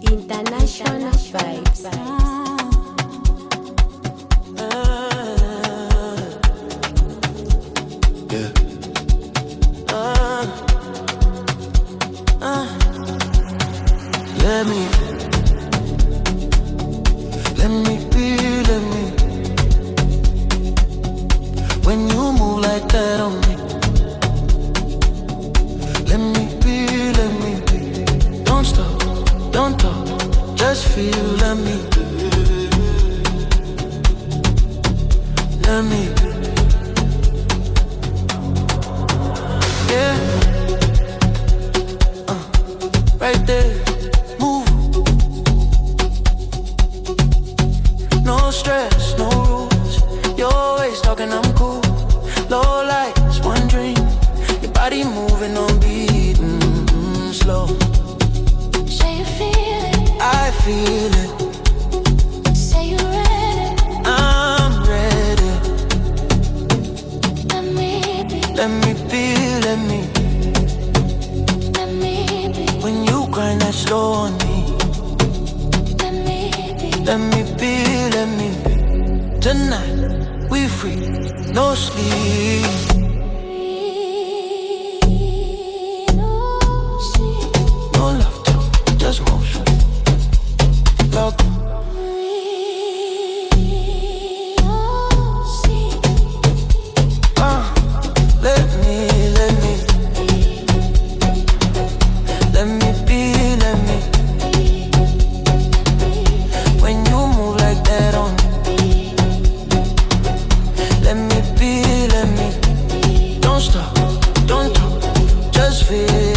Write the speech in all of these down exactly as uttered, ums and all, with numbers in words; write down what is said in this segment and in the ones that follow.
International vibes. Yeah. Uh, uh, let me, let me be, let me. When you move like that on me, let me be, let me be. Don't stop, don't talk, just feel, let me. Let me. Yeah, uh, right there, move. No stress, no rules. You're always talking, I'm cool. Low lights, one drink. Your body moving on beat, mm-hmm, slow. Say you feel it, I feel it. say you ready. I'm ready. Let me be, Let me be, let me. let me be, When you grind that slow on me, let me be. let me be, let me be. Tonight, we free, no sleep. No love talk, just motion. Love. Uh, let me, let me. Let me be, let me. When you move like that on me, let me be, let me. Don't stop, don't talk, just feel.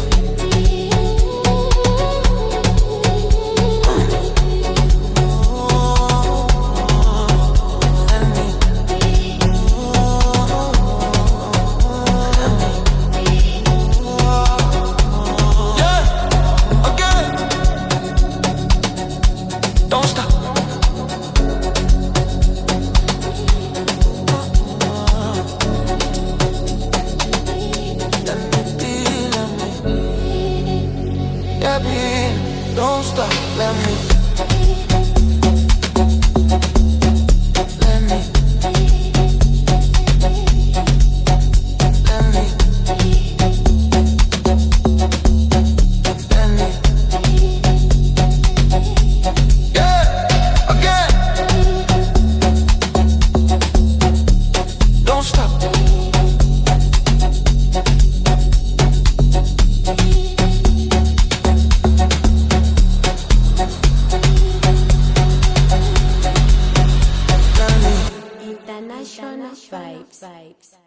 Don't stop. Let me be, let me. Yeah, be. Don't stop. Let me. Let me. Let me. Let me. Yeah, again. Don't stop. International vibes.